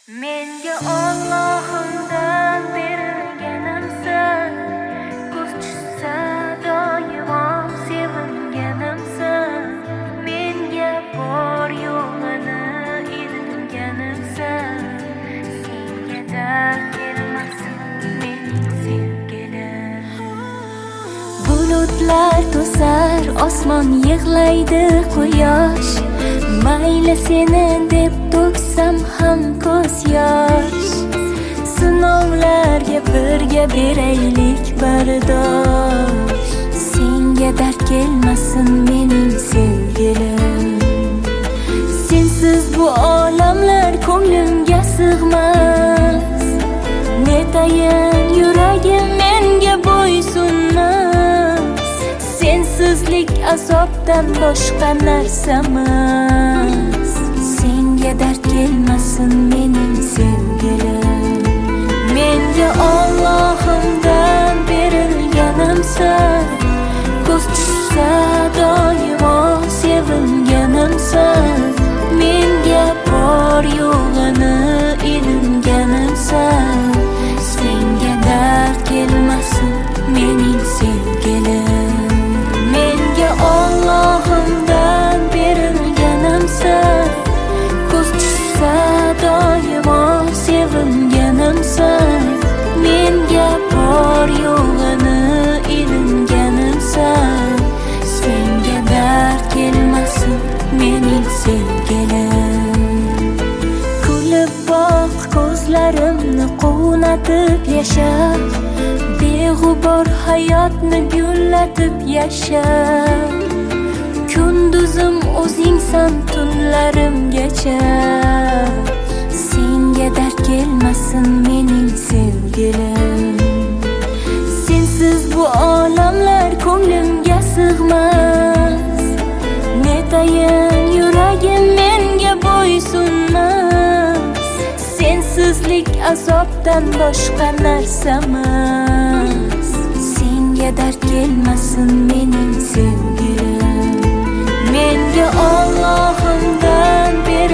Menga Allohimdan berilganimsan, ko'z tushsa doimo sevinganimsan. Menga bor yo'g'ini ilganimsan, senga dard kelmasin mening sevgilim. Bulutlar to'sar, osmon yig'laydi quyosh, mayli seni deb to'ksam ham ko'z yosh. Sinovlarga birga beraylik bardosh, senga dard kelmasin mening sevgilim. Sensiz bu olamlar ko'nglimga sig'mas, netayin yuragim menga bo'ysunmas. Sensizlik azobdan boshqa narsamas, senga dard kelmasin mening sevgilim. Menga Allohimdan berilganimsan, ko'z tushsa doimo sevinganimsan. Menga bor yo'g'ini ilinganimsan, senga dard kelmasin mening sevgilim. Menga Allohimdan berilganimsan, ko'z tushsa doimo sevinganimsan. Menga bor yo'g'ini ilinganimsan, senga dard kelmasin mening sevgilim. Kulib boq ko'zlarimni quvnatib yasha, beg'ubor hayotni gullatib yasha. Kunduzim o'zingsan tunlarimgacha, senga dard kelmasin mening sevgilim. Sensiz bu olamlar ko'nglimga sig'mas, netayin yuragim menga bo'ysunmas. Sensizlik azobdan boshqa narsamas, senga dard kelmasin mening sevgilim. Menga Allohimdan